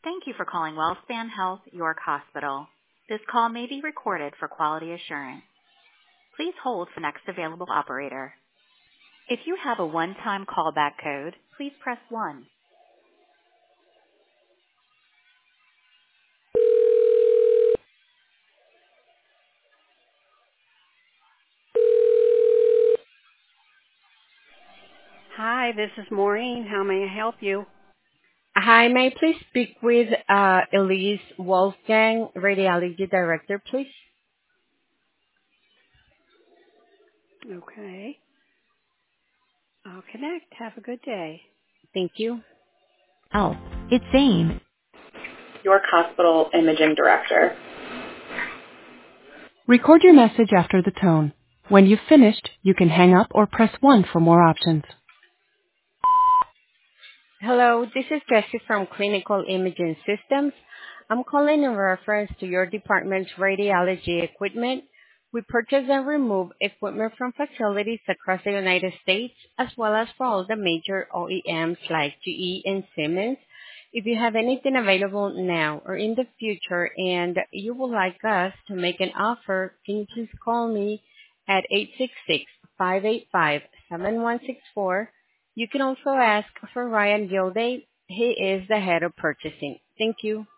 Thank you for calling WellSpan Health York Hospital. This call may be recorded for quality assurance. Please hold for next available operator. If you have a one-time callback code, please press 1. Hi, this is Maureen. How may I help you? Hi, may I please speak with Elise Wolfgang, Radiology Director, please? Okay. I'll connect. Have a good day. Thank you. Oh, it's Zane. York Hospital Imaging Director. Record your message after the tone. When you've finished, you can hang up or press 1 for more options. Hello, this is Jessie from Clinical Imaging Systems. I'm calling in reference to your department's radiology equipment. We purchase and remove equipment from facilities across the United States, as well as for all the major OEMs like GE and Siemens. If you have anything available now or in the future and you would like us to make an offer, can you please call me at 866-585-7164. You can also ask for Ryan Gilday. He is the head of purchasing. Thank you.